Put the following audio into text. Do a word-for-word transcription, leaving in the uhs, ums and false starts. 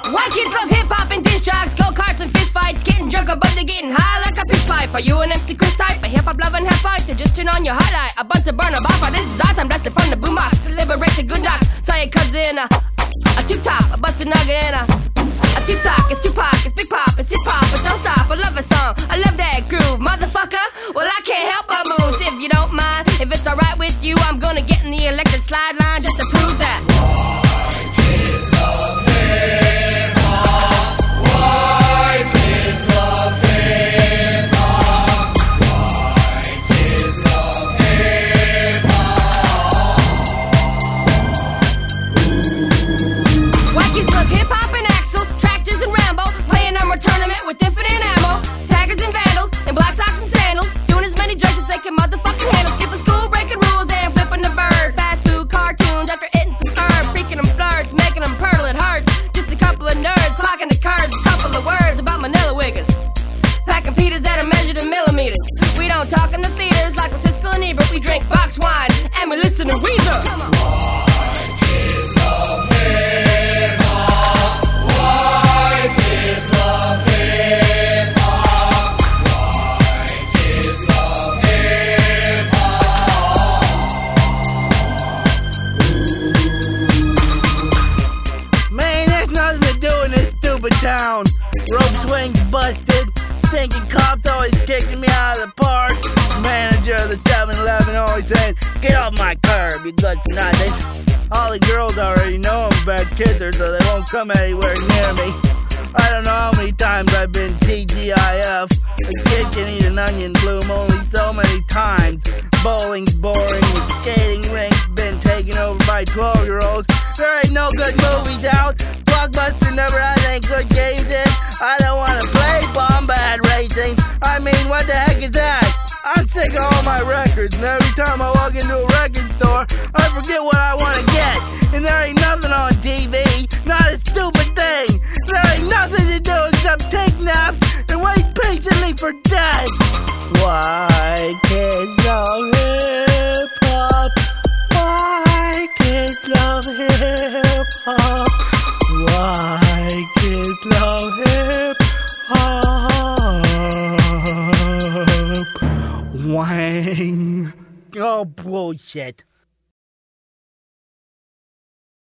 White kids love hip-hop and diss jocks, go-karts and fist fights, getting drunk above to getting high like a pitch pipe. Are you an M C Chris type, a hip-hop loving half-pipe? To just turn on your highlight, a bunch of burner bopper. This is our time, that's the from the boombox. To liberate the good knocks, so your cousin, a, a tube top, a busted nugget and a, a tube sock. It's Tupac, it's Big Pop, it's hip hop, but don't stop. I love a song, I love that groove, motherfucker. Well, I can't help but move, so if you don't mind, if it's alright with you, I'm gonna get in the electric slide line just to prove that. White kids love hip-hop. White kids love hip-hop. White kids love hip-hop. White kids love hip-hop and Axel, tractors and Rambo, playing on our tournament with infinite ammo, taggers and vandals, and black socks and sandals, doing as many drugs as they can motherfucking handle, skipping school, breaking rules, and flipping the bird. Fast food cartoons after hitting some curb, freaking them flirts, making them purtle, it hurts. Just a couple of nerds, clocking the curves, a couple of words about Manila Wiggins. Packing Peters that are measured in millimeters. We don't talk in the theaters like with Siskel and Ebert. We drink box wine and we listen to Weezer. Come on. White kids love hip-hop. White kids love hip-hop. White kids love hip-hop. Man, there's nothing to do in this stupid town. Rope swings busted, thinking cops always kicking me out of the park. Manager of the seven eleven always saying, get off my curb, you good for nothing. All the girls already know I'm a bad kisser, so they won't come anywhere near me. I don't know how many times I've been T G I F. A kid can eat an onion bloom only so many times. Bowling's boring, the skating rink's been taken over by twelve-year-olds. There ain't no good movies out. Blockbuster never had any good games in. I don't want to play Bombad Racing. I mean, what the heck is that? I'm sick of all my records, and every time I walk into a record store, I forget what I want to get. And there ain't nothing on T V, not a stupid thing. There ain't nothing to do except take naps and wait patiently for death. White kids love hip-hop. White kids love hip-hop. White kids love hip-hop. Wang. Oh, bullshit.